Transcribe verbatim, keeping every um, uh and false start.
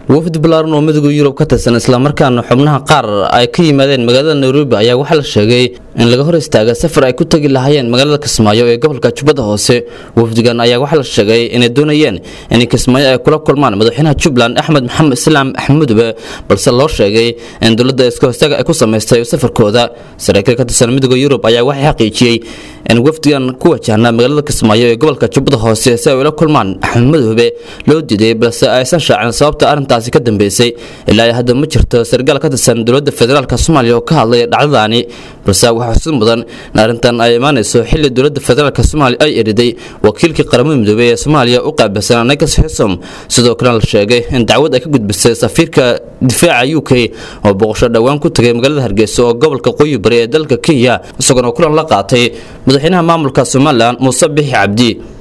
wafd balaaran oo midowga Yurub ka tirsan isla markaana xubnaha qaar ay ka yimaadeen magaalada Nairobi ayaa waxa la sheegay in laga hor istaaga safar ay ku tagi lahaayeen magaalada Kismaayo ee gobolka Jubbada Hoose. wafdigan ayaa waxa la sheegay in ay doonayeen in Kismaayo ay kula kulmaan madaxweynaha Jubbaland Axmed Maxamed Islaam Axmed balse loo sheegay in dowladda iska hoostaga ay ku sameystay safarkooda. saraakiil ka tirsan midowga Yurub ayaa waxa xaqiijiyay in wafdigan ku wajahna magaalada Kismaayo ee gobolka Jubbada Hoose si ay ula kulmaan Axmed loo diiday balse aysan shaacin sababta arintaasi ka dambeysay. ilaa hadda ma jirto sargaal ka tirsan dowladda federaalka Soomaaliya oo ka hadlay dhacdadaani, balse waxa xusid mudan in arintan ay imaanayso xilli dowladda federaalka Soomaaliya ay eriday wakiilkii qaramada midoobay ee Soomaaliya u qaabilsan Nicholas Haysom. sidoo kale la sheegay in dacwad ay ka gudbisay safiirka difaaca U K oo boqosho dhawaan ku tagay magaalada Hargeysa oo gobolka Qoyi Bari ee dalka Kenya, isagoo kulan la qaatay madaxweynaha maamulka Soomaaliland Muuse Bixi Cabdi.